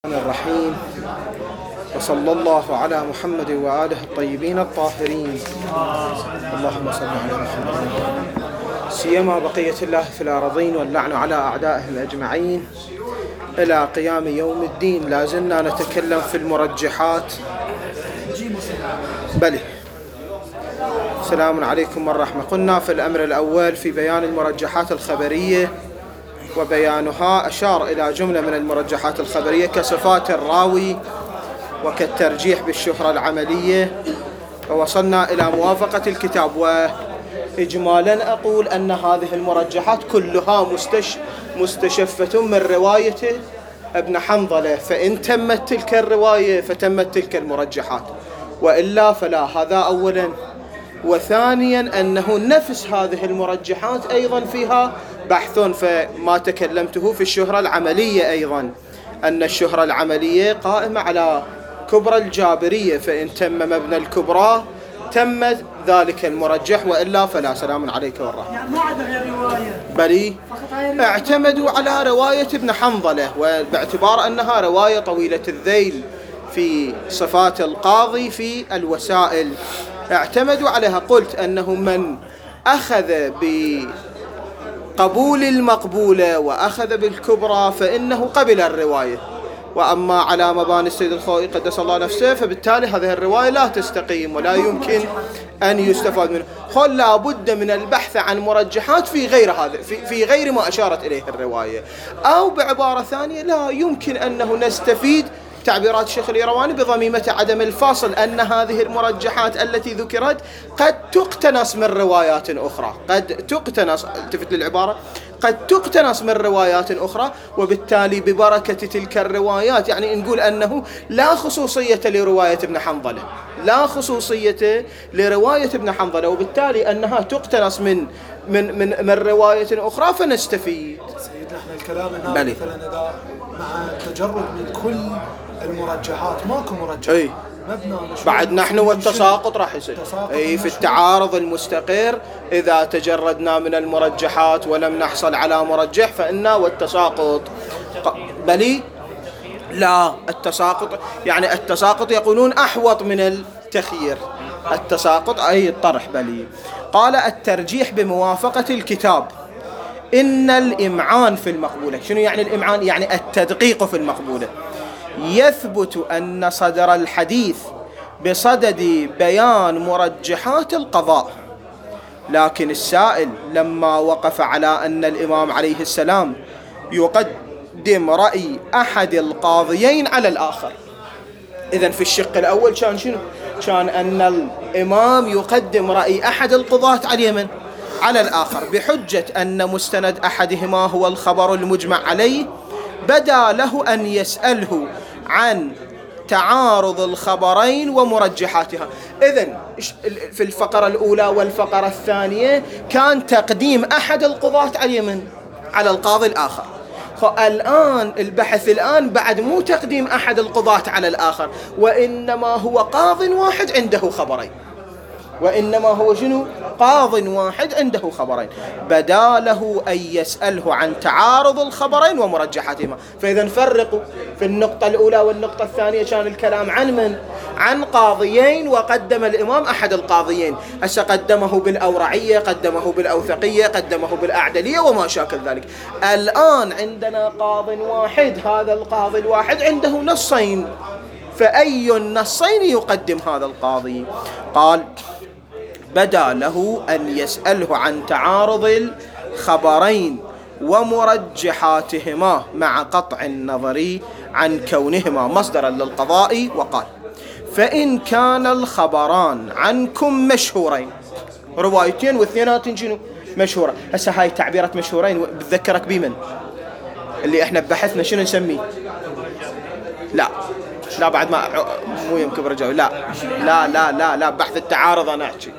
الرحيم، وصلى الله على محمد وآله الطيبين الطاهرين. اللهم صل على محمد سيما بقية الله في الأرضين واللعن على أعدائهم أجمعين إلى قيام يوم الدين. لا زلنا نتكلم في المرجحات. بلي السلام عليكم والرحمة. قلنا في الأمر الأول في بيان المرجحات الخبرية، وبيانها أشار إلى جملة من المرجحات الخبرية كصفات الراوي وكالترجيح بالشهرة العملية، ووصلنا إلى موافقة الكتاب. وإجمالا أقول أن هذه المرجحات كلها مستشفة من رواية ابن حنظلة، فإن تمت تلك الرواية فتمت تلك المرجحات، وإلا فلا. هذا أولا. وثانيا أنه نفس هذه المرجحات أيضا فيها بحث، فما تكلمته في الشهرة العملية أيضا، أن الشهرة العملية قائمة على كبرى الجابرية، فإن تم مبنى الكبرى تم ذلك المرجح، وإلا فلا. سلام عليك والرحمة. يعني ما عدا غير رواية، بلي اعتمدوا على رواية ابن حنظلة، وباعتبار أنها رواية طويلة الذيل في صفات القاضي في الوسائل اعتمدوا عليها. قلت أنه من أخذ بقبول المقبولة وأخذ بالكبرى فإنه قبل الرواية، وأما على مباني السيد الخوئي قدس الله نفسه فبالتالي هذه الرواية لا تستقيم ولا يمكن أن يستفاد منه. قل لا بد من البحث عن مرجحات في غير هذا، في غير ما أشارت إليه الرواية، أو بعبارة ثانية لا يمكن أنه نستفيد تعبيرات الشيخ الإيرواني بضميمة عدم الفاصل، أن هذه المرجحات التي ذكرت قد تقتنص من روايات أخرى، قد تقتنص، التفت للعبارة، قد تقتنص من روايات أخرى، وبالتالي ببركة تلك الروايات يعني نقول أنه لا خصوصية لرواية ابن حنظلة، لا خصوصية لرواية ابن حنظلة، وبالتالي أنها تقتنص من رواية أخرى فنستفيد. سيدنا احنا الكلام هنا مثلا إذا مع التجرد من كل المرجحات ماكو مرجح مبنى بعد نحن والتساقط راح يصير في التعارض المستقر. إذا تجردنا من المرجحات ولم نحصل على مرجح فإنا والتساقط. بلي لا، التساقط يعني التساقط يقولون أحوط من التخيير، التساقط أي الطرح. بلي قال الترجيح بموافقة الكتاب. إن الإمعان في المقبولة، شنو يعني الإمعان؟ يعني التدقيق في المقبولة. يثبت أن صدر الحديث بصدد بيان مرجحات القضاء، لكن السائل لما وقف على أن الإمام عليه السلام يقدم رأي أحد القاضيين على الآخر. إذن في الشق الأول كان شنو؟ كان أن الإمام يقدم رأي أحد القضاة على الآخر بحجة أن مستند أحدهما هو الخبر المجمع عليه، بدا له أن يسأله عن تعارض الخبرين ومرجحاتها. إذن في الفقرة الأولى والفقرة الثانية كان تقديم أحد القضاة على القاضي الآخر. فالآن البحث الآن بعد مو تقديم أحد القضاة على الآخر، وإنما هو قاض واحد عنده خبرين، وإنما هو شنو؟ قاض واحد عنده خبرين، بدا له أن يسأله عن تعارض الخبرين ومرجحاتهما. فإذا نفرقوا في النقطة الأولى والنقطة الثانية كان الكلام عن من؟ عن قاضيين، وقدم الإمام أحد القاضيين، هسه قدمه بالأورعية، قدمه بالأوثقية، قدمه بالأعدلية وما شاكل ذلك. الآن عندنا قاض واحد، هذا القاضي الواحد عنده نصين، فأي النصين يقدم هذا القاضي؟ قال بدا له أن يسأله عن تعارض الخبرين ومرجحاتهما مع قطع النظر عن كونهما مصدرا للقضاء، وقال فإن كان الخبران عنكم مشهورين، روايتين واثنينات شنو؟ مشهورة. هسه هاي تعبيرات مشهورين بتذكرك بمن؟ اللي احنا ببحثنا شنو نسميه؟ لا بعد ما مو يمكن برجعوا. لا بحث التعارض أنا أحكي.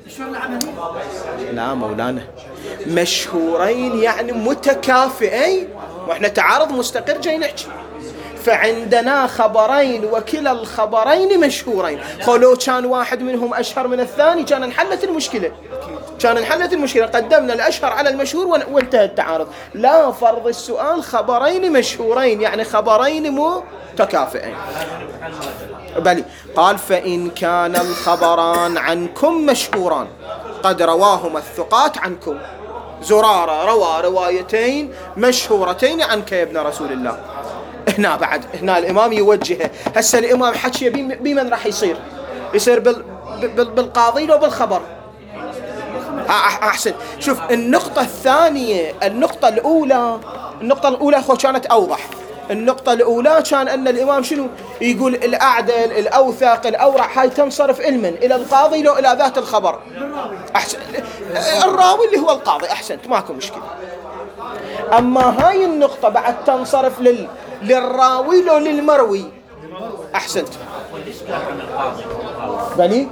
لا مولانا، مشهورين يعني متكافئين، واحنا تعارض مستقر جاي نحكي. فعندنا خبرين وكلا الخبرين مشهورين، لو كان واحد منهم أشهر من الثاني كان انحلت المشكلة، كان انحلت المشكلة، قدمنا الأشهر على المشهور وانتهى التعارض. لا، فرض السؤال خبرين مشهورين، يعني خبرين متكافئين. بلي. قال فإن كان الخبران عنكم مشهوران قد رواهما الثقات عنكم. زرارة روى روايتين مشهورتين عنك يا ابن رسول الله. هنا بعد هنا الإمام يوجهه. هسه الإمام حكي بمن راح يصير بالقاضي لو بالخبر؟ أحسن. شوف النقطة الثانية. النقطة الأولى أخو كانت أوضح. النقطة الأولى كان أن الإمام شنو يقول؟ الأعدل الأوثق الأورع هاي تنصرف علما إلى القاضي لو إلى ذات الخبر. أحسن. الراوي اللي هو القاضي. أحسنت، ماكو مشكلة. أما هاي النقطة بعد تنصرف للراوي لو للمروي. أحسنت. بني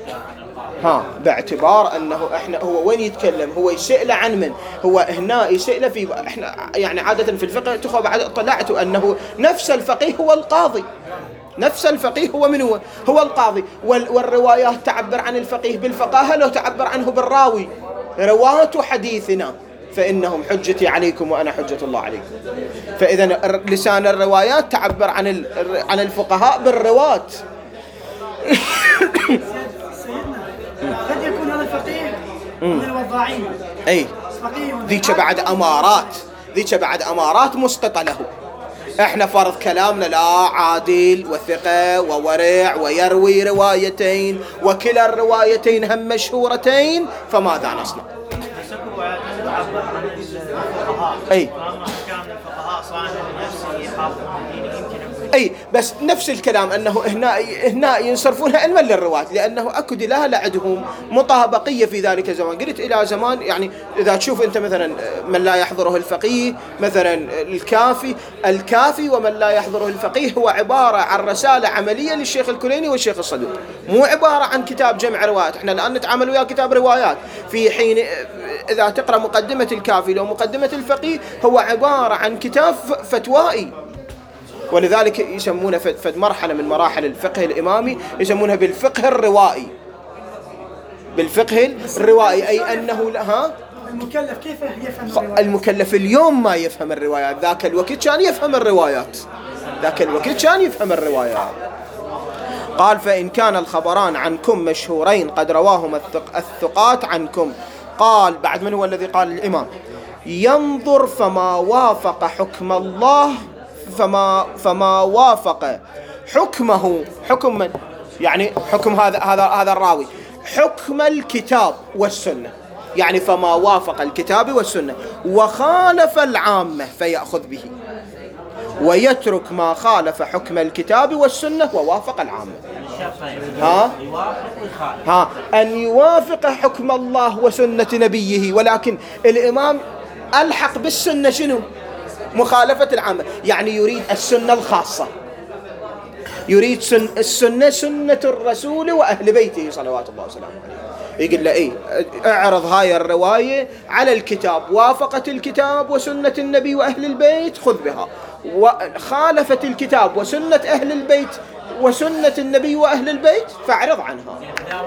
باعتبار أنه إحنا هو وين يتكلم؟ هو يسأل عن من؟ هو هنا يسأل في إحنا يعني عادة في الفقه تخو بعد طلعت أنه نفس الفقيه هو القاضي. نفس الفقيه هو من هو القاضي. والروايات تعبر عن الفقيه بالفقاهة لو تعبر عنه بالراوي. رواة حديثنا فإنهم حجتي عليكم وأنا حجة الله عليكم. فإذا لسان الروايات تعبر عن الفقهاء بالرواة. قد يكون هذا الفقيه من الوضاعين. أي ذيك بعد أمارات مسقطة له. احنا فرض كلامنا لا عادل وثقة وورع ويروي روايتين وكلا الروايتين هم مشهورتين، فماذا نصنع؟ أي أي بس نفس الكلام أنه هنا ينصرفونها علما للرواة، لأنه أكو دلالة عندهم مطابقية في ذلك الزمان. قلت إلى زمان يعني إذا تشوف أنت مثلا من لا يحضره الفقيه مثلا الكافي ومن لا يحضره الفقيه هو عبارة عن رسالة عملية للشيخ الكليني والشيخ الصدوق، مو عبارة عن كتاب جمع روايات. احنا الآن نتعامل ويا كتاب روايات، في حين إذا تقرأ مقدمة الكافي لو مقدمة الفقيه هو عبارة عن كتاب فتوائي. ولذلك يسمونه فد مرحلة من مراحل الفقه الإمامي يسمونها بالفقه الروائي. بالفقه الروائي أي أنه المكلف كيف يفهم الروايات؟ المكلف اليوم ما يفهم الروايات، ذاك الوقت كان يفهم الروايات. قال فإن كان الخبران عنكم مشهورين قد رواهما الثقات عنكم. قال بعد من هو الذي قال الإمام؟ ينظر فما وافق حكم الله فما وافق حكمه. حكم من؟ يعني حكم هذا الراوي، حكم الكتاب والسنة، يعني فما وافق الكتاب والسنة وخالف العامة فيأخذ به، ويترك ما خالف حكم الكتاب والسنة ووافق العامة. أن يوافق حكم الله وسنة نبيه، ولكن الإمام ألحق بالسنة شنو؟ مخالفة العامة، يعني يريد السنة الخاصة، يريد السنة سنة الرسول وأهل بيته صلوات الله وسلامه عليه. يقول له إيه، اعرض هاي الرواية على الكتاب، وافقت الكتاب وسنة النبي وأهل البيت خذ بها، وخالفت الكتاب وسنة أهل البيت وسنة النبي وأهل البيت فاعرض عنها.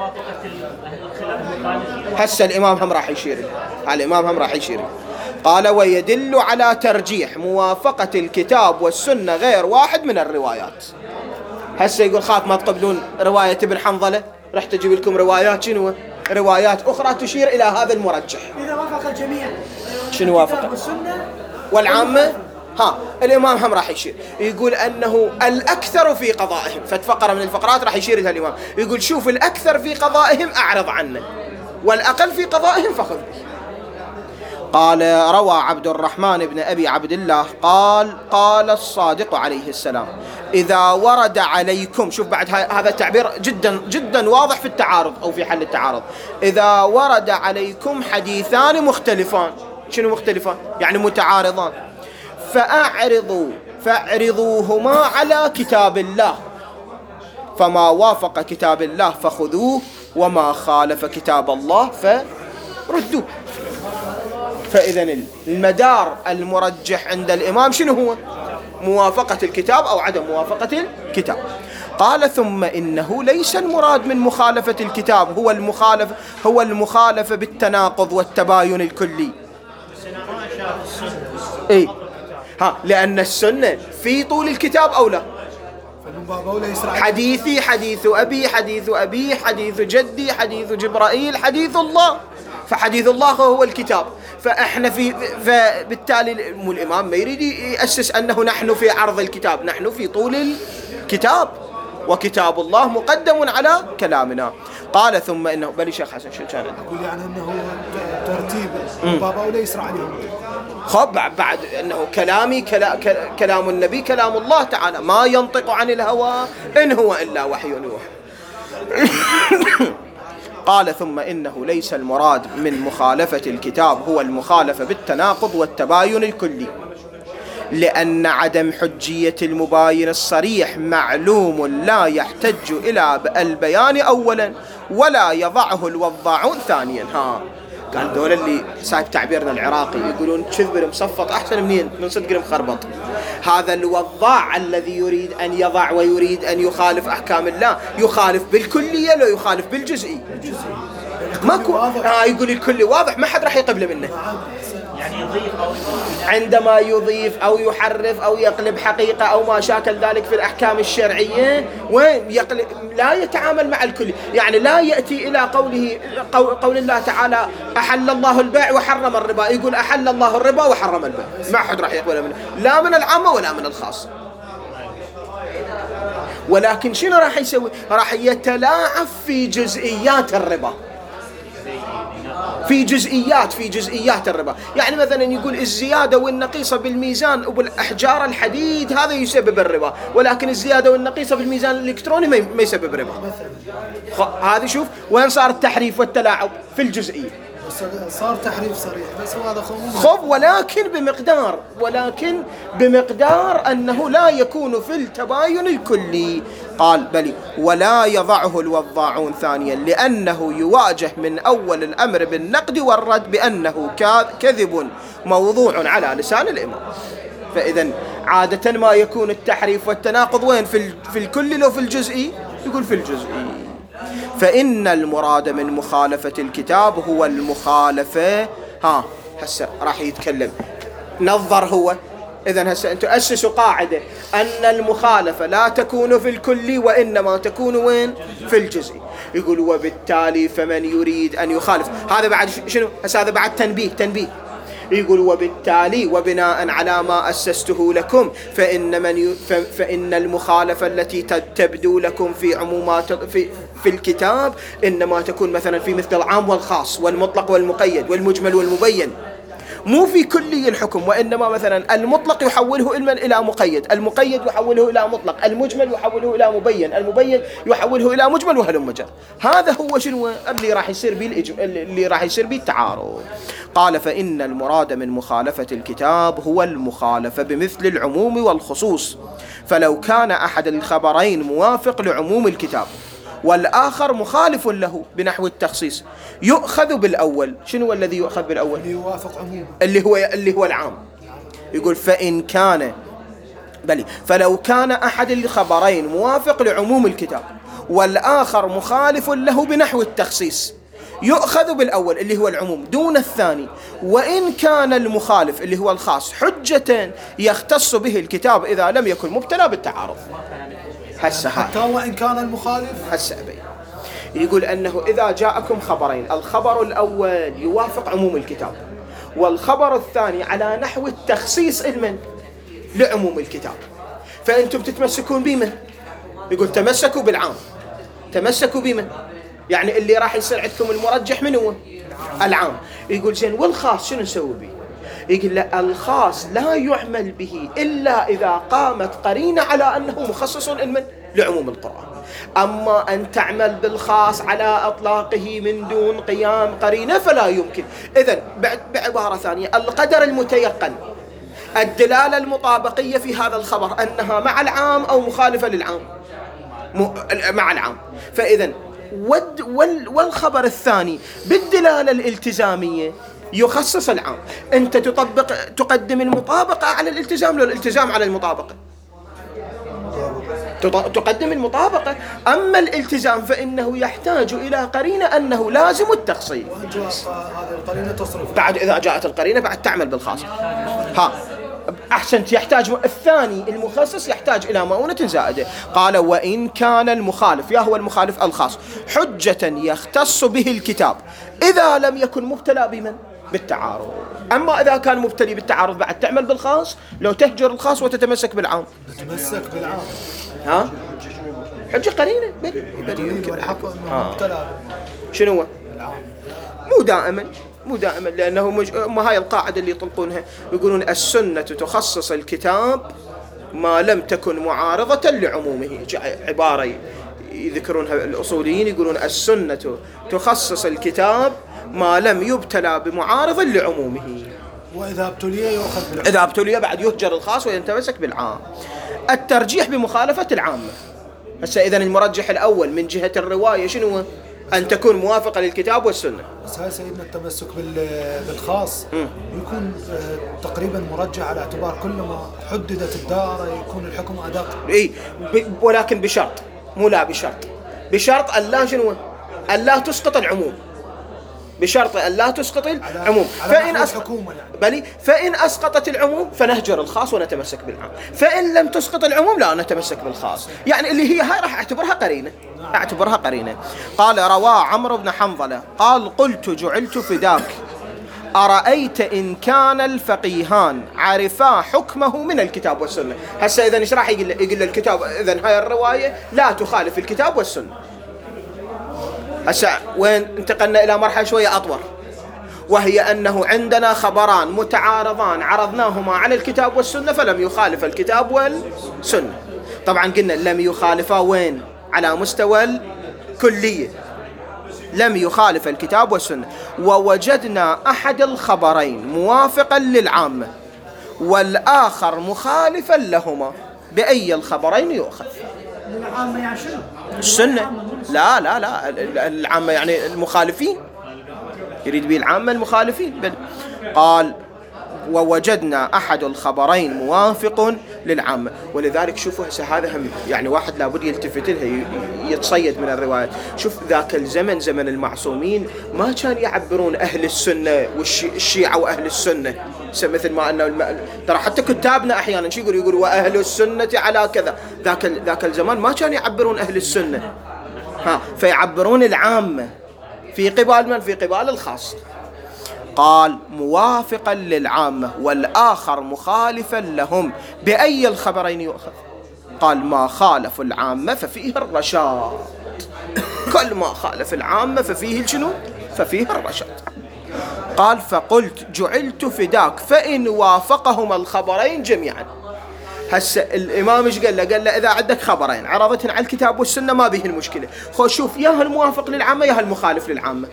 هسه الإمام هم راح يشير. قال ويدل على ترجيح موافقة الكتاب والسنة غير واحد من الروايات. هسه يقول خاف ما تقبلون رواية ابن حنظلة، رح تجيب لكم روايات شنو؟ روايات أخرى تشير إلى هذا المرجح. إذا وافق الجميع شنو وافق؟ والعامة الإمام هم راح يشير، يقول أنه الأكثر في قضائهم، فتفقرة من الفقرات راح يشير لها الإمام، يقول شوف الأكثر في قضائهم أعرض عنه والأقل في قضائهم فخذ به. قال روى عبد الرحمن بن أبي عبد الله قال الصادق عليه السلام إذا ورد عليكم، شوف بعد هذا التعبير جدا جدا واضح في التعارض أو في حل التعارض، إذا ورد عليكم حديثان مختلفان. شنو مختلفان؟ يعني متعارضان. فأعرضوهما على كتاب الله، فما وافق كتاب الله فخذوه وما خالف كتاب الله فردوه. فإذا المدار المرجح عند الإمام شنو هو؟ موافقة الكتاب أو عدم موافقة الكتاب. قال ثم إنه ليس المراد من مخالفة الكتاب هو المخالفة بالتناقض والتباين الكلي. إيه لأن السنة في طول الكتاب أو لا؟ حديثي حديث أبي حديث أبي حديث جدي حديث جبرائيل حديث الله، فحديث الله هو الكتاب. فإحنا فبالتالي الإمام ما يريد يأسس أنه نحن في عرض الكتاب، نحن في طول الكتاب وكتاب الله مقدم على كلامنا. قال ثم إنه بل شيخ حسن شو كان أقول يعني أنه ترتيب بابا ولا يسرع عليهم. خب بعد أنه كلامي كلام النبي كلام الله تعالى، ما ينطق عن الهوى إن هو إلا وحي يوحى. قال ثم إنه ليس المراد من مخالفة الكتاب هو المخالفة بالتناقض والتباين الكلي، لأن عدم حجية المباين الصريح معلوم لا يحتج إلى البيان أولا ولا يضعه الوضاعون ثانيا. قال دول اللي سايب تعبيرنا العراقي يقولون كذب المصفط أحسن من صدق المخربط. هذا الوضاع الذي يريد أن يضع ويريد أن يخالف أحكام الله يخالف بالكلية لا يخالف بالجزئي. ماكو يقول الكل واضح ما حد راح يقبل منه. يعني يضيف أو عندما يضيف أو يحرف أو يقلب حقيقة أو ما شاكل ذلك في الأحكام الشرعية ويقلب لا يتعامل مع الكل. يعني لا يأتي إلى قول الله تعالى أحل الله البيع وحرم الربا يقول أحل الله الربا وحرم البيع، ما حد راح يقبل منه لا من العامة ولا من الخاص. ولكن شنو راح يسوي؟ راح يتلاعب في جزئيات الربا، في جزئيات الربا. يعني مثلا يقول الزيادة والنقيصة بالميزان وبالأحجار الحديد هذا يسبب الربا، ولكن الزيادة والنقيصة بالميزان الإلكتروني ما يسبب ربا. هذا شوف وين صار التحريف والتلاعب في الجزئية. صار تحريف صريح بس هذا خب ولكن بمقدار أنه لا يكون في التباين الكلي. قال بل ولا يضعه الوضاعون ثانيا لأنه يواجه من أول الأمر بالنقد والرد بأنه كذب موضوع على لسان الإمام. فإذا عادة ما يكون التحريف والتناقض وين؟ في الكل لو في الجزئي؟ يقول في الجزئي. فإن المراد من مخالفة الكتاب هو المخالفة هسه راح يتكلم نظر هو. إذن هسه أنتم أسسوا قاعدة أن المخالفة لا تكون في الكل وإنما تكون وين؟ في الجزء. يقول وبالتالي فمن يريد أن يخالف هذا بعد شنو؟ هسه هذا بعد تنبيه. يقول وبالتالي وبناء على ما أسسته لكم فإن المخالفة التي تبدو لكم في عمومات في الكتاب إنما تكون مثلا في مثل العام والخاص والمطلق والمقيد والمجمل والمبين، مو في كلي الحكم، وإنما مثلا المطلق يحوله إلى مقيد، المقيد يحوله إلى مطلق، المجمل يحوله إلى مبين، المبين يحوله إلى مجمل وهلم مجر. هذا هو شنو اللي راح يصير به التعارض. قال فإن المراد من مخالفة الكتاب هو المخالفة بمثل العموم والخصوص، فلو كان أحد الخبرين موافق لعموم الكتاب والآخر مخالف له بنحو التخصيص يؤخذ بالأول. شنو الذي يؤخذ بالأول؟ اللي يوافق عموم، اللي هو العام. يقول فلو كان أحد الخبرين موافق لعموم الكتاب والآخر مخالف له بنحو التخصيص يؤخذ بالأول اللي هو العموم دون الثاني، وإن كان المخالف اللي هو الخاص حجة يختص به الكتاب إذا لم يكن مبتلى بالتعارض. حتى وإن كان المخالف يقول أنه إذا جاءكم خبرين، الخبر الأول يوافق عموم الكتاب والخبر الثاني على نحو التخصيص لعموم الكتاب، فأنتم تتمسكون بمن؟ يقول تمسكوا بالعام. تمسكوا بمن؟ يعني اللي راح يصير عندكم المرجح من هو؟ العام. يقول زين والخاص شنو نسوي به؟ يقول لا، الخاص لا يعمل به إلا إذا قامت قرينة على أنه مخصص لعموم القرآن. أما أن تعمل بالخاص على أطلاقه من دون قيام قرينة فلا يمكن. إذن بعبارة ثانية القدر المتيقن، الدلالة المطابقية في هذا الخبر أنها مع العام أو مخالفة للعام مع العام. فإذن والخبر الثاني بالدلالة الالتزامية يخصص العام. أنت تقدم المطابقة على الالتزام، لو الالتزام على المطابقة تقدم المطابقة. أما الالتزام فإنه يحتاج إلى قرينة أنه لازم التخصيص. هذه القرينة تصرف بعد إذا جاءت القرينة بعد تعمل بالخاص. أحسنت. يحتاج الثاني المخصص يحتاج إلى مؤونة زائدة. قال وإن كان المخالف، يا هو المخالف الخاص، حجة يختص به الكتاب إذا لم يكن مبتلى بمن؟ بالتعارض. أما إذا كان مبتلي بالتعارض بعد تعمل بالخاص، لو تهجر الخاص وتتمسك بالعام. تتمسك بالعام. حجة قرينة شنو هو؟ مو دائما لأنه ما هاي القاعدة اللي يطلقونها، يقولون السنة تخصص الكتاب ما لم تكن معارضة لعمومه. عبارة يذكرونها الأصوليين، يقولون السنة تخصص الكتاب ما لم يبتلى بمعارض لعمومه. وإذا ابتلي يؤخذ بالعام. إذا ابتلي بعد يهجر الخاص ويتمسك بالعام. الترجيح بمخالفة العامة. هسه إذن المرجح الأول من جهة الرواية شنو؟ أن تكون موافقة للكتاب والسنة. بس هاي سيدنا التمسك بالخاص يكون تقريبا مرجح على اعتبار كلما حددت الدائرة يكون الحكم أدق. ولكن بشرط، مو لا بشرط أن لا شنو؟ أن لا تسقط العموم. بشرط أن لا تسقط العموم. فإن أسقطت العموم فنهجر الخاص ونتمسك بالعام. فإن لم تسقط العموم لا نتمسك بالخاص. يعني اللي هي هاي راح أعتبرها قرينة. قال روى عمرو بن حنظلة قال قلت جعلت فداك أرأيت إن كان الفقيهان عرفا حكمه من الكتاب والسنة. هسه إذن إيش راح يقول الكتاب؟ إذن هاي الرواية لا تخالف الكتاب والسنة. هسه وين انتقلنا إلى مرحلة شوية أطول، وهي أنه عندنا خبران متعارضان عرضناهما على الكتاب والسنة فلم يخالف الكتاب والسنة. طبعا قلنا لم يخالفا وين؟ على مستوى الكلية، لم يخالف الكتاب والسنة. ووجدنا أحد الخبرين موافقا للعامة والآخر مخالفا لهما، بأي الخبرين يؤخذ؟ العامة يعني شنو؟ السنة. لا العامة يعني المخالفين، يريد به العامة المخالفين. قال ووجدنا أحد الخبرين موافق للعامة. ولذلك شوفوا هذا هم يعني واحد لابد يلتفت لها يتصيد من الروايات. شوف ذاك الزمن زمن المعصومين ما كان يعبرون أهل السنة والشيعة وأهل السنة مثل ما أنه ترى حتى كتابنا أحيانا شو يقولوا وأهل السنة على كذا. ذاك الزمان ما كان يعبرون أهل السنة، فيعبرون العامة في قبال من؟ في قبال الخاص. قال موافقا للعامة والآخر مخالفا لهم، بأي الخبرين يؤخذ؟ قال ما خالف العامة ففيه الرشاد. كل ما خالف العامة ففيه شنو؟ ففيه الرشاد. قال فقلت جعلت فداك فإن وافقهما الخبرين جميعا. هسه الإمام ايش قال له؟ قال له إذا عندك خبرين عرضتهن على الكتاب والسنة ما به المشكلة، خو شوف يا الموافق للعامة يا المخالف للعامة.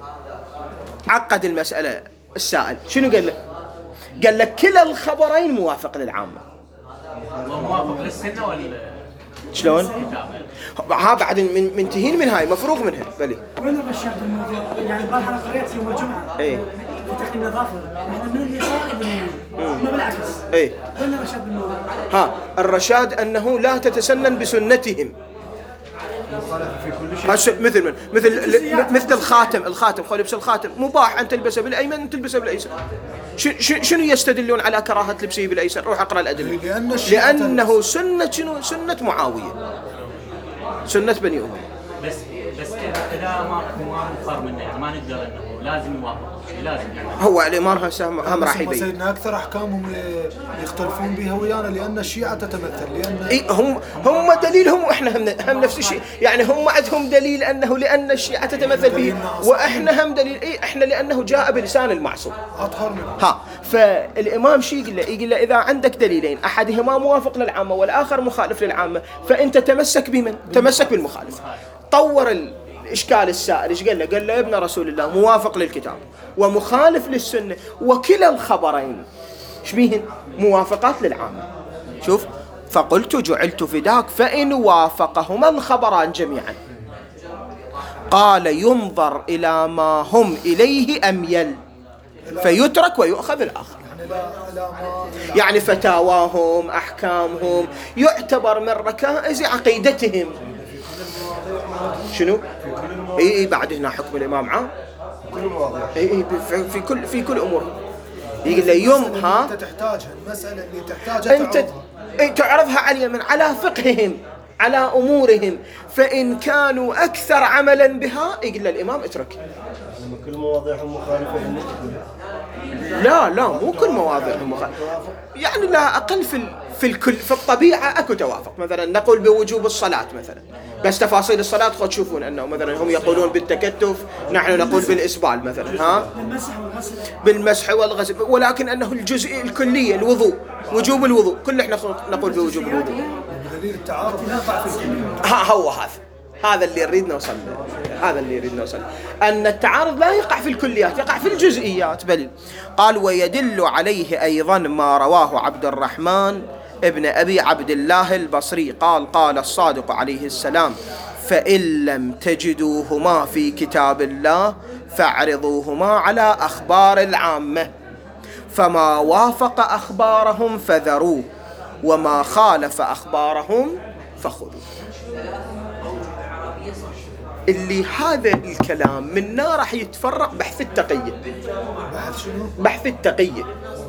عقد المسألة السائل. شنو قال له؟ قال لك كلا الخبرين موافق للعامة. موافق للسنة ولا شلون؟ بعد منتهين من هاي مفروغ منها. بلي وين الرشاد الموضوع؟ يعني البارحة أنا قريت يوم الجمعة في تقييم النظافة احنا من اليسار إلى اليمين ما بالعكس. وين الرشاد بالموضوع؟ الرشاد أنه لا تتسنن بسنتهم. مثل الخاتم خو لبس الخاتم مباح أن تلبسه بالأيمن أن تلبسه بالأيسر. شنو يستدلون على كراهة لبسه بالأيسر؟ روح أقرأ الأدلة. لأنه سنة معاوية، سنة بني أمية. بس إذا ما مختار منه يعني ما نقدر إنه لازم يوافق. لازم يعني هو الإمام هم راح يبين. سيدنا أكثر أحكامهم يختلفون بها ويانا لأن الشيعة تتمثل لأن هم دليلهم وإحنا هم نفس الشيء. يعني هم عندهم دليل أنه لأن الشيعة تتمثل به، وإحنا هم دليل إحنا لأنه جاء بلسان المعصوم أطهر منه. فالإمام شيء يقول له إذا عندك دليلين أحدهما موافق للعامة والآخر مخالف للعامة فأنت تمسك بمن؟ تمسك بالمخالف. طور الإشكال السائل. إيش قال له؟ قال له يا ابن رسول الله موافق للكتاب ومخالف للسنة وكلا الخبرين شبيهن؟ موافقات للعامة. شوف فقلت جعلت فداك فإن وافقهما الخبران جميعا. قال ينظر إلى ما هم إليه أميل. فيترك ويؤخذ الآخر. يعني فتاواهم أحكامهم يعتبر من ركائز عقيدتهم. شنو؟ اي بعد هنا حكم الإمام عام اي في كل أمورهم. يقول له يوم انت تحتاجها، المسألة اللي تحتاجها انت تعرضها على من؟ على فقههم، على أمورهم. فإن كانوا أكثر عملا بها يقول له الإمام اترك. كل مواضيعهم مخالفة. لا مو كل مواضيعهم مخالفة، يعني لا أقل في الكل. في الطبيعة أكو توافق. مثلا نقول بوجوب الصلاة مثلا، بس تفاصيل الصلاة خد تشوفون أنه مثلا هم يقولون بالتكتف، نحن نقول بالإسبال مثلا، بالمسح والغسل، ولكن أنه الجزء الكلية الوضوء، وجوب الوضوء، كل احنا نقول بوجوب الوضوء. دليل التعارض يقع في الكلية. هو هذا اللي نريد نوصل أن التعارض لا يقع في الكليات، يقع في الجزئيات. بل قال ويدل عليه أيضا ما رواه عبد الرحمن ابن أبي عبد الله البصري قال الصادق عليه السلام فإن لم تجدوهما في كتاب الله فاعرضوهما على أخبار العامة، فما وافق أخبارهم فذروه وما خالف أخبارهم فخذوه. اللي هذا الكلام منه راح يتفرق بحث التقية. بحث التقية.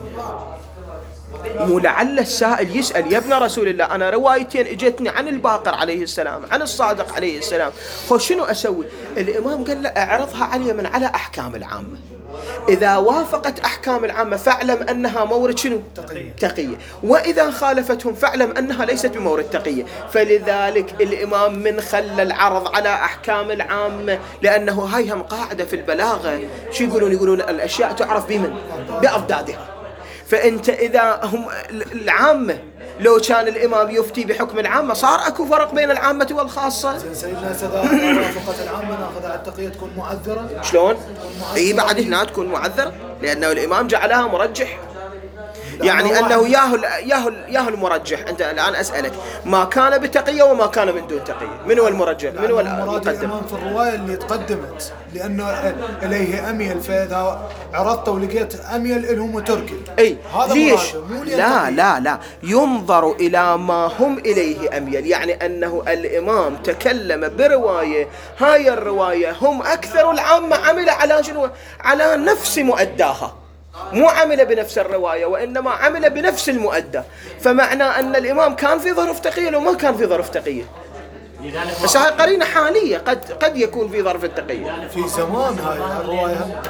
مو لعل السائل يسأل يا ابن رسول الله أنا روايتين اجتني عن الباقر عليه السلام، عن الصادق عليه السلام، شنو أسوي؟ الإمام قال له اعرضها علي من على أحكام العامة، إذا وافقت أحكام العامة فاعلم أنها مورد شنو؟ تقية. وإذا خالفتهم فاعلم أنها ليست بمورد تقية. فلذلك الإمام من خلى العرض على أحكام العامة، لأنه هاي هم قاعدة في البلاغة. شو يقولون الأشياء تعرف بمن؟ بأضدادها. فأنت إذا هم العامة لو كان الإمام يفتي بحكم العامة صار أكو فرق بين العامة والخاصة. سيدنا إذا وافقت العامة ناخذ على التقية تكون معذرة. شلون؟ اي بعد هنا تكون معذرة، لأنه الإمام جعلها مرجح. يعني أنه ياهو المرجح. أنت الآن أسألك ما كان بتقية وما كان من دون تقية، من هو المرجح؟ من هو المقدم؟ الإمام في الرواية اللي تقدمت لأنه إليه أميل، فإذا عرضت ولقيت أميل إلهم وتركي. أي هذا ليش؟ لا ينظر إلى ما هم إليه أميل. يعني أنه الإمام تكلم برواية، هاي الرواية هم أكثر العامة عمل على شنو؟ على نفس مؤداها، مو عمل بنفس الرواية وإنما عمل بنفس المؤدى. فمعنى أن الإمام كان في ظرف تقية لو ما كان في ظرف تقية. بس هاي قرينة حالية، قد يكون في ظرف التقية في زمان. هاي الرواية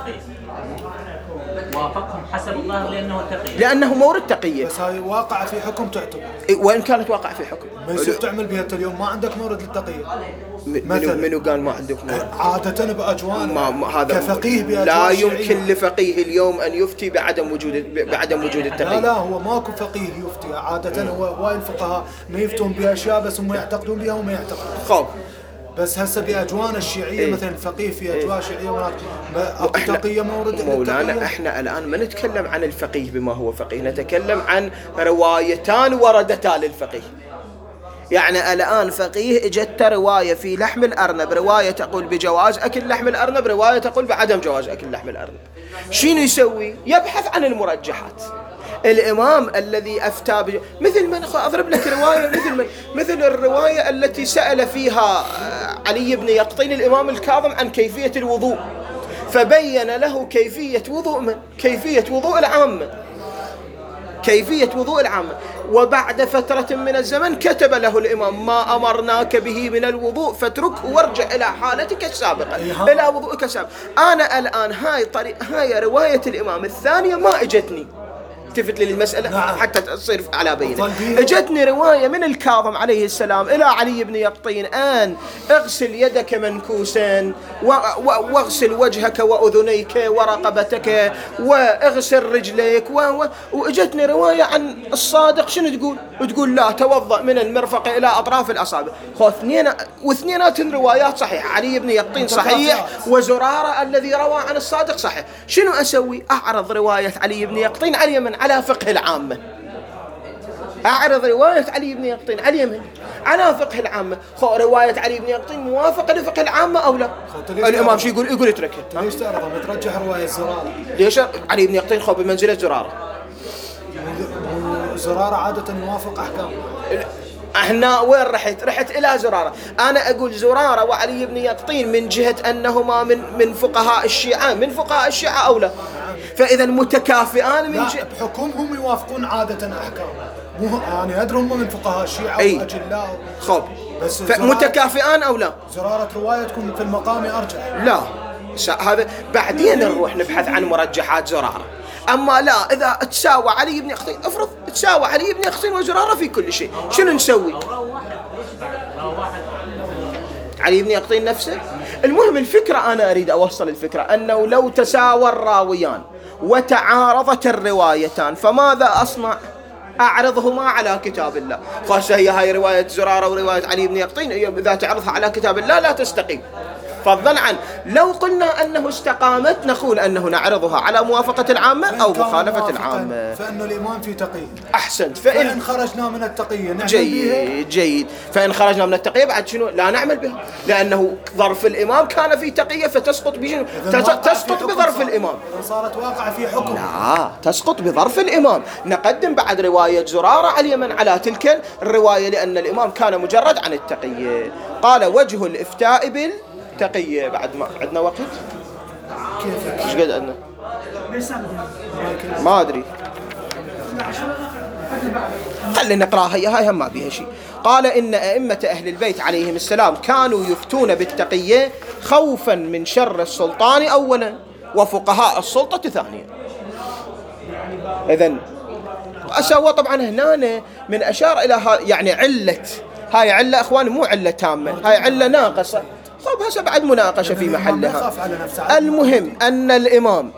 وافقهم حسب الله لأنه مورد تقية، بس هاي واقع في حكم تعتبر، وإن كانت واقع في حكم. ما يصير تعمل بها اليوم، ما عندك مورد للتقية. منو قال ما عندك مورد؟ عادة بأجوان هذا كفقيه بأجوان لا يمكن لفقيه اليوم أن يفتي بعدم وجود التقية. لا هو ماكو فقيه يفتي. عادة هو وايد الفقهاء ما يفتون بأشياء بس هم يعتقدون بها وما يعتقدون. بس هسه بأجوان الشيعية مثلا الفقيه في أجواء شيعية التقية مورد مولانا. احنا الآن ما نتكلم عن الفقيه بما هو فقيه، نتكلم عن روايتان وردتا للفقيه. يعني الآن فقيه اجت رواية في لحم الأرنب، رواية تقول بجواز أكل لحم الأرنب، رواية تقول بعدم جواز أكل لحم الأرنب. شنو يسوي؟ يبحث عن المرجحات. الإمام الذي أفتى مثل من أضرب لك رواية مثل الرواية التي سأل فيها علي بن يقطين الإمام الكاظم عن كيفية الوضوء، فبين له كيفية وضوء العامة. وبعد فترة من الزمن كتب له الإمام ما أمرناك به من الوضوء فاتركه وارجع إلى حالتك السابقة، إلى وضوءك السابق. أنا الآن هاي رواية الإمام الثانية ما إجتني، التفت للمسألة حتى تصير على بينة. اجتني رواية من الكاظم عليه السلام إلى علي بن يقطين أن اغسل يدك منكوسا واغسل وجهك وأذنيك ورقبتك واغسل رجليك واجتني رواية عن الصادق شنو تقول لا توضأ من المرفق إلى أطراف الأصابع. واثنينات روايات صحيح، علي بن يقطين صحيح وزرارة الذي روى عن الصادق صحيح. شنو أسوي؟ أعرض رواية علي بن يقطين على فقه العامة، أعرض رواية علي بن يقطين على اليمن. على فقه العامة. رواية علي بن يقطين موافقة لفقه العامة أو لا؟ الإمام شو يقول اتركها. ليش تعرضها بترجح رواية زرارة؟ ليش علي بن يقطين بمنزلة زرارة؟ زرارة عادة يوافق أحكام. احنا وين رحت الى زرارة. انا اقول زرارة وعلي بن يقطين من جهة انهما من فقهاء الشيعة، من فقهاء الشيعة او لا؟ فاذا متكافئان من جهة بحكمهم يوافقون عادة احكام. يعني ادري هم من فقهاء الشيعة واجلاء. خب بس متكافئان او لا؟ زرارة روايتكم في المقام ارجح. لا هذا بعدين نروح نبحث عن مرجحات زرارة. أما لا، إذا تساوى علي بن يقطين، افرض تساوى علي بن يقطين وزرارة في كل شيء، شنو نسوي؟ علي بن يقطين نفسه. المهم الفكرة، أنا أريد أوصل الفكرة أنه لو تساوى الراويان وتعارضت الروايتان فماذا أصنع؟ أعرضهما على كتاب الله. خاصة هاي رواية زرارة ورواية علي بن يقطين إذا تعرضها على كتاب الله لا تستقيم، فضلا عن لو قلنا أنه استقامت نقول أنه نعرضها على موافقة العامة أو مخالفة العامة. فإنه الإمام في تقية. أحسنت. فإن خرجنا من التقية نعمل جيد. فإن خرجنا من التقية بعد شنو؟ لا نعمل بها، لأنه ظرف الإمام كان في تقية فتسقط تسقط بظرف الإمام. صارت واقعة في حكم. لا، تسقط بظرف الإمام. نقدم بعد رواية زرارة على اليمن على تلك الرواية لأن الإمام كان مجرد عن التقية. قال وجه الإفتاء بالتقية. بعد ما عندنا وقت؟ كيف؟ ايش قد عندنا؟ ما أدري، خلينا نقراها هاي هم ما بيها شيء. قال إن أئمة أهل البيت عليهم السلام كانوا يفتون بالتقية خوفا من شر السلطان أولا وفقهاء السلطة ثانيا. إذن أسوى طبعا هنا من أشار إلى يعني علة، هاي علة أخوان مو علة تامة، هاي علة ناقصة. طب هسه بعد مناقشة في محلها. المهم أن الإمام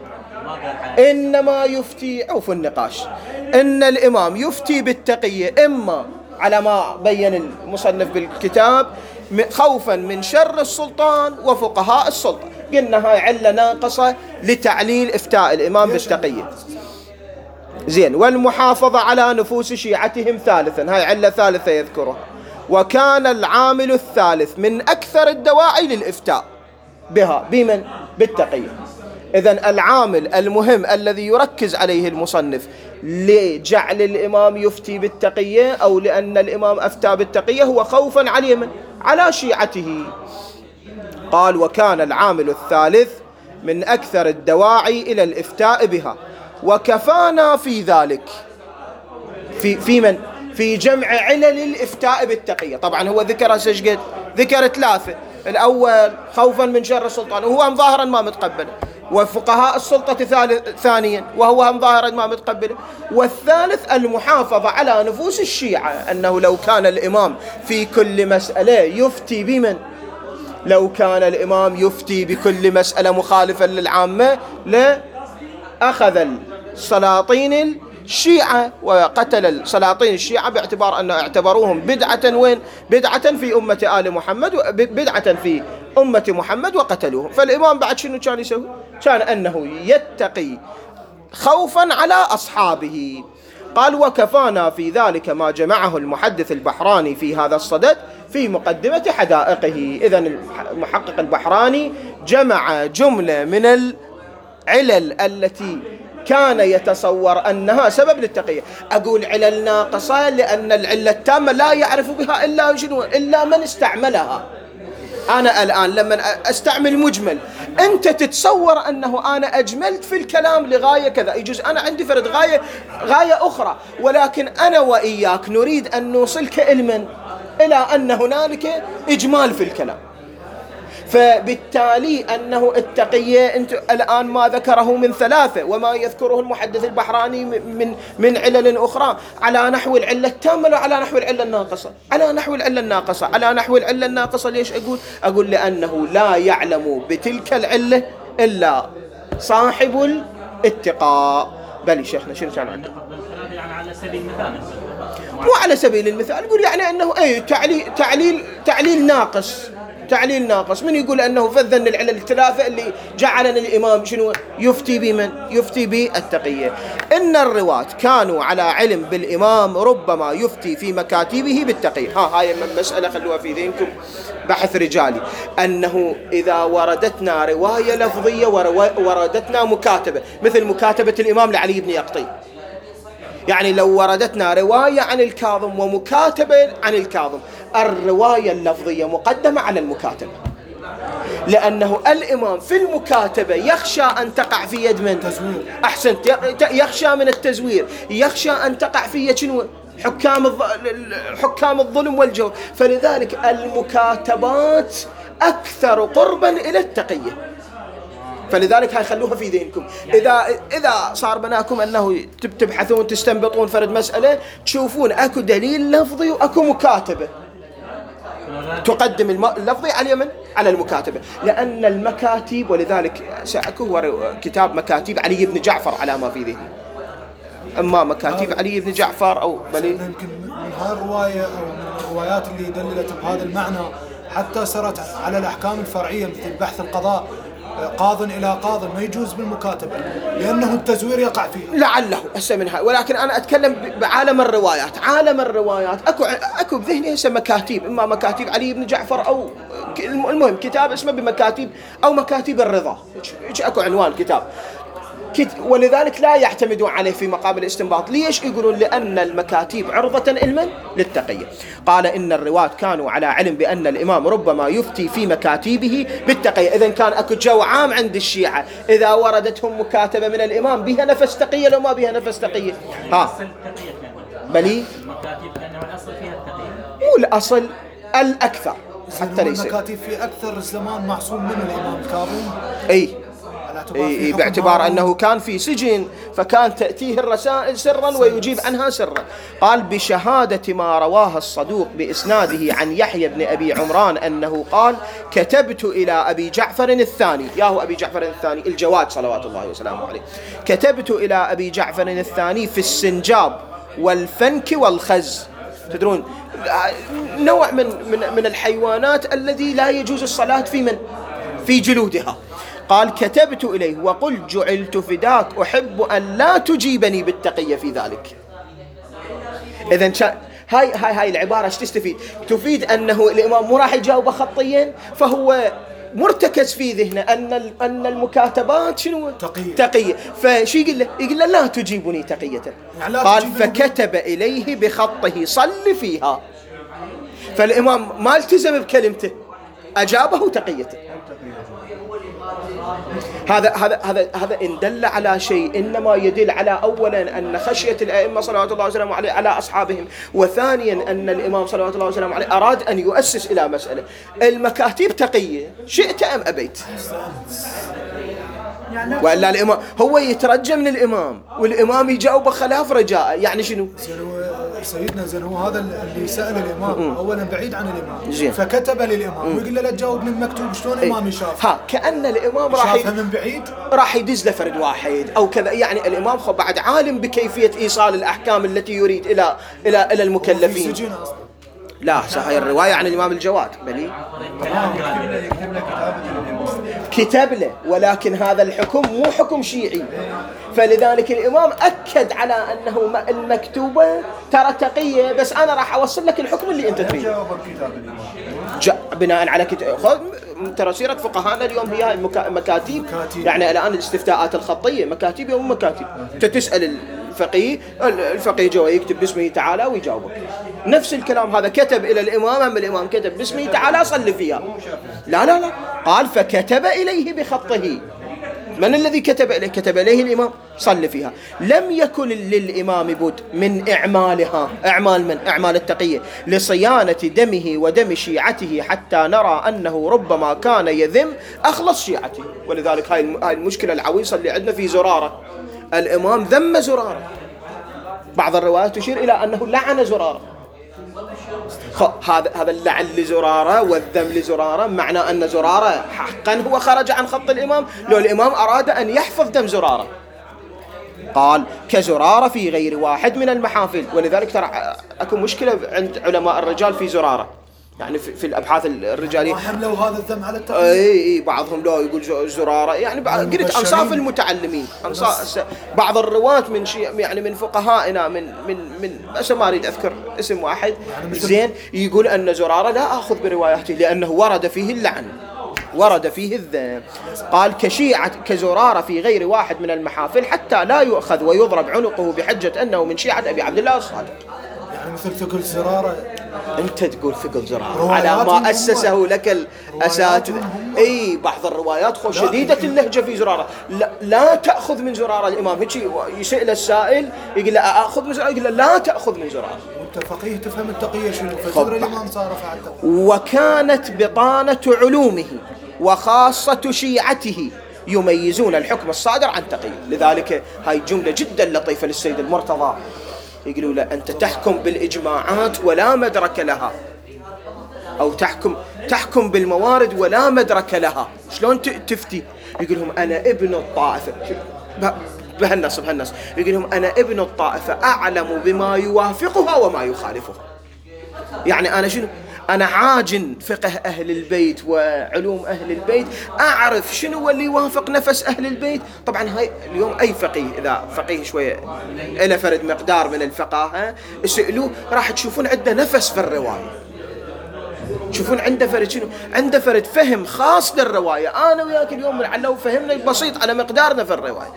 إنما يفتي، أو في النقاش إن الإمام يفتي بالتقية إما على ما بين المصنف بالكتاب خوفا من شر السلطان وفقهاء السلطة. قلنا هاي علة ناقصة لتعليل إفتاء الإمام بالتقية. زين. والمحافظة على نفوس شيعتهم ثالثا، هاي علة ثالثة يذكرها. وكان العامل الثالث من أكثر الدواعي للإفتاء بها بمن؟ بالتقية. إذن العامل المهم الذي يركز عليه المصنف لجعل الإمام يفتي بالتقية أو لأن الإمام أفتى بالتقية هو خوفا على من؟ على شيعته. قال وكان العامل الثالث من أكثر الدواعي إلى الإفتاء بها وكفانا في ذلك في من؟ في جمع علل الإفتاء بالتقية. طبعا هو ذكر سجد، ذكر ثلاثة. الأول خوفا من شر السلطان وهو هم ظاهرا ما متقبل، وفقهاء السلطة ثانيا وهو هم ظاهرا ما متقبل، والثالث المحافظة على نفوس الشيعة أنه لو كان الإمام في كل مسألة يفتي بمن؟ لو كان الإمام يفتي بكل مسألة مخالفة للعامة لأخذ السلاطين الشيعة وقتل السلاطين الشيعة باعتبار أنه اعتبروهم بدعة. وين؟ بدعة في أمة آل محمد، بدعة في أمة محمد وقتلوهم. فالإمام بعد شنو كان يسوي؟ كان أنه يتقي خوفا على أصحابه. قال وكفانا في ذلك ما جمعه المحدث البحراني في هذا الصدد في مقدمة حدائقه. إذن المحقق البحراني جمع جملة من العلل التي كان يتصور أنها سبب للتقية. أقول علل ناقصة لأن العلة التامة لا يعرف بها إلا شنو؟ إلا من استعملها. أنا الآن لما أستعمل مجمل أنت تتصور أنه أنا أجملت في الكلام لغاية كذا، يجوز أنا عندي فرد غاية أخرى، ولكن أنا وإياك نريد أن نوصلك إلى أن هنالك إجمال في الكلام. فبالتالي أنه التقية أنت الآن ما ذكره من ثلاثة وما يذكره المحدث البحراني من علل أخرى على نحو العلة التامة وعلى نحو العلة الناقصة، على نحو العلة الناقصة، على نحو العلة الناقصة. ليش أقول لأنه لا يعلم بتلك العلة إلا صاحب الاتقاء. بل شيخنا شنو كان عندك؟ يعني على سبيل المثال، مو على سبيل المثال، أقول يعني أنه تعليل ناقص، تعليل ناقص. من يقول أنه فذن العلل الثلاثة اللي جعلنا الإمام شنو يفتي بمن؟ يفتي بالتقية. إن الرواة كانوا على علم بالإمام ربما يفتي في مكاتبه بالتقية. هاي مسألة خلوها في ذهنكم، بحث رجالي، أنه إذا وردتنا رواية لفظية وردتنا مكاتبة، مثل مكاتبة الإمام لعلي بن يقطي، يعني لو وردتنا رواية عن الكاظم ومكاتبة عن الكاظم، الرواية اللفظية مقدمة على المكاتبة، لأنه الإمام في المكاتبة يخشى أن تقع في يد من؟ تزوير. أحسنت، يخشى من التزوير، يخشى أن تقع في يد شنو؟ حكام الظلم والجور. فلذلك المكاتبات أكثر قربا إلى التقية. فلذلك هاي خلوها في ذهنكم. إذا صار بناكم أنه تبحثون تستنبطون فرد مسألة، تشوفون أكو دليل لفظي وأكو مكاتبة، تقدم اللفظي على اليمن على المكاتبة، لأن المكاتب، ولذلك سأكو كتاب مكاتب علي بن جعفر على ما في ذهني، أما مكاتب علي بن جعفر أو بلي يمكن من هاي الرواية أو من الروايات اللي دللت بهذا المعنى حتى سرت على الأحكام الفرعية مثل بحث القضاء، قاض إلى قاض ما يجوز بالمكاتبة لأنه التزوير يقع فيه لعله هسه منها. ولكن أنا أتكلم بعالم الروايات. عالم الروايات أكو بذهني هسه مكاتب، إما مكاتب علي بن جعفر أو المهم كتاب اسمه بمكاتب أو مكاتب الرضا، أكو عنوان كتاب. ولذلك لا يعتمدون عليه في مقام الاستنباط. ليش؟ يقولون لأن المكاتيب عرضة علما للتقية. قال إن الرواة كانوا على علم بأن الإمام ربما يفتي في مكاتيبه بالتقية. إذن كان أكو جو عام عند الشيعة، إذا وردتهم مكاتبة من الإمام بها نفس تقية لو ما بها نفس تقية. بلي المكاتيب لأنه الأصل فيها التقية، مو الأصل الأكثر حتى ليس المكاتيب في أكثر زمان معصوم من الإمام الكاظم. باعتبار أنه كان في سجن، فكان تأتيه الرسائل سرا ويجيب عنها سرا. قال بشهادة ما رواه الصدوق بإسناده عن يحيى بن أبي عمران أنه قال كتبت إلى أبي جعفر الثاني، ياهو أبي جعفر الثاني الجواد صلوات الله وسلامه عليه، كتبت إلى أبي جعفر الثاني في السنجاب والفنك والخز. تدرون نوع من الحيوانات الذي لا يجوز الصلاة في جلودها. قال كتبت إليه وقل جعلت فداك أحب أن لا تجيبني بالتقية في ذلك. إذن هاي العبارة ايش تستفيد؟ تفيد أنه الإمام مو راح يجاوب خطيا، فهو مرتكز في ذهنه أن المكاتبات شنو؟ تقية. فشو يقول له لا تجيبني تقية. قال فكتب إليه بخطه صل فيها. فالإمام ما التزم بكلمته، أجابه تقية. هذا إن دل على شيء إنما يدل على أولا أن خشية الأئمة صلوات الله وسلامه عليه على أصحابهم، وثانيا أن الإمام صلوات الله وسلامه عليه أراد أن يؤسس إلى مسألة المكاتب تقية شئت أم أبيت. وإلا الإمام هو يترجى من الإمام والإمام يجاوب خلاف رجاء، يعني شنو؟ سيدنا زين هو هذا اللي سأل الإمام أولا بعيد عن الإمام فكتب للإمام ويقول له لا تجاوب من مكتوب. شلون الإمام يشاف؟ كأن الإمام شافها من بعيد راح يدز لفرد واحد أو كذا. يعني الإمام بعد عالم بكيفية إيصال الأحكام التي يريد إلى المكلفين. لا هاي الرواية عن الإمام الجواد بلي كتب له، ولكن هذا الحكم مو حكم شيعي. فلذلك الإمام أكد على أنه المكتوبة ترى تقية، بس أنا راح أوصل لك الحكم اللي أنت تريد. بناء على كتاب ترى سيرة فقهاءنا اليوم هي المكاتيب، يعني الآن الاستفتاءات الخطية مكاتيب يوم مكاتيب. تسأل الفقيه جوا يكتب باسمه تعالى ويجاوبك. نفس الكلام هذا كتب إلى الإمام، أما الإمام كتب باسمه تعالى صل فيها. لا قال فكتب إليه بخطه. من الذي كتب إليه؟ كتب إليه الإمام صل فيها. لم يكن للإمام بد من إعمالها، أعمال من؟ أعمال التقية، لصيانة دمه ودم شيعته، حتى نرى أنه ربما كان يذم أخلص شيعته. ولذلك هاي المشكلة العويصة اللي عندنا في زرارة. الإمام ذم زرارة، بعض الروايات تشير إلى أنه لعن زرارة. هذا اللعن لزرارة والذم لزرارة معنى أن زرارة حقا هو خرج عن خط الإمام، لو الإمام أراد أن يحفظ دم زرارة. قال كزرارة في غير واحد من المحافل. ولذلك ترى أكو مشكلة عند علماء الرجال في زرارة. يعني في الابحاث الرجاليه ما حملوا هذا الذم على التقية. اي بعضهم لا يقول زراره، يعني قلت انصاف المتعلمين، بعض الرواة من يعني من فقهائنا من بس ما اريد اذكر اسم واحد زين، يقول ان زراره لا اخذ برواياته لانه ورد فيه اللعن، ورد فيه الذم. قال كشيعة كزرارة في غير واحد من المحافل حتى لا يؤخذ ويضرب عنقه بحجة أنه من شيعة أبي عبد الله الصادق. يعني مثل ثقل زرارة، أنت تقول ثقل زرارة على ما أسسه لك الأساتذة. أي بعض الروايات شديدة اللهجة في زرارة، لا تأخذ من زرارة. الإمام هيك يسأل السائل يقول لا أخذ من زرارة، يقول لا تأخذ من زرارة. وأنت فقيه تفهم التقية شنو، فجر الإمام صارف على التقية. وكانت بطانة علومه وخاصة شيعته يميزون الحكم الصادر عن تقي. لذلك هاي جملة جدا لطيفة للسيد المرتضى، يقولوا له أنت تحكم بالإجماعات ولا مدرك لها، أو تحكم بالموارد ولا مدرك لها، شلون تفتي؟ يقول لهم أنا ابن الطائفة بهالنص يقول لهم أنا ابن الطائفة أعلم بما يوافقها وما يخالفها. يعني أنا شنو؟ أنا عاجن فقه أهل البيت وعلوم أهل البيت، أعرف شنو اللي يوافق نفس أهل البيت. طبعا هاي اليوم أي فقيه إذا فقيه شوية إلى فرد مقدار من الفقاهة اسألوه راح تشوفون عنده نفس في الرواية، تشوفون عنده فرد شنو، عنده فرد فهم خاص للرواية. أنا وياك اليوم لو فهمنا بسيط على مقدارنا في الرواية.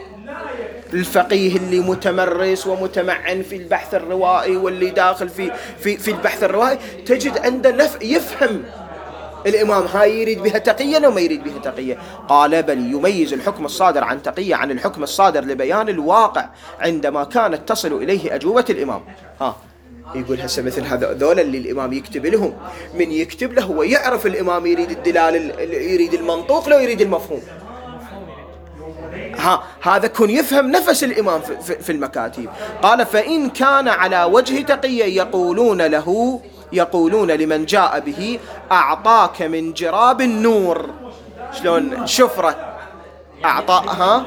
الفقيه اللي متمرس ومتمعن في البحث الروائي واللي داخل في البحث الروائي تجد عنده يفهم الإمام هاي يريد بها تقية لو ما يريد بها تقية. قال بل يميز الحكم الصادر عن تقية عن الحكم الصادر لبيان الواقع عندما كانت تصل إليه أجوبة الإمام. يقول هسه مثل هذول اللي الإمام يكتب لهم، من يكتب له هو يعرف الإمام يريد الدلالة، يريد المنطوق لو يريد المفهوم. هذا كن يفهم نفس الإمام في المكاتيب. قال فإن كان على وجه تقية يقولون لمن جاء به أعطاك من جراب النور. شلون شفرة أعطاها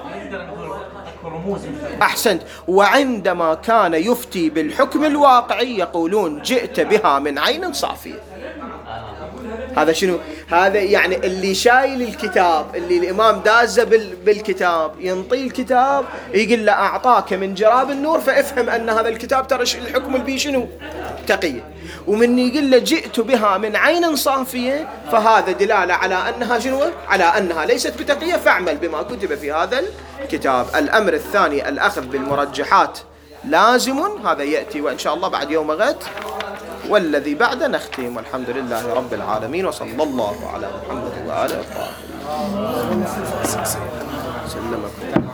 أحسنت. وعندما كان يفتي بالحكم الواقعي يقولون جئت بها من عين صافية. هذا شنو؟ هذا يعني اللي شايل الكتاب، اللي الإمام دازه بالكتاب، ينطي الكتاب يقول له أعطاك من جراب النور، فافهم أن هذا الكتاب ترى الحكم البي شنو؟ تقية. ومن يقول له جئت بها من عين صافية، فهذا دلالة على أنها شنو؟ على أنها ليست بتقية، فاعمل بما كتب في هذا الكتاب. الأمر الثاني الأخذ بالمرجحات لازم، هذا يأتي وإن شاء الله بعد يوم غد، والذي بعد نختم. والحمد لله رب العالمين، وصلى الله على محمد وآله الطاهرين. سلمكم.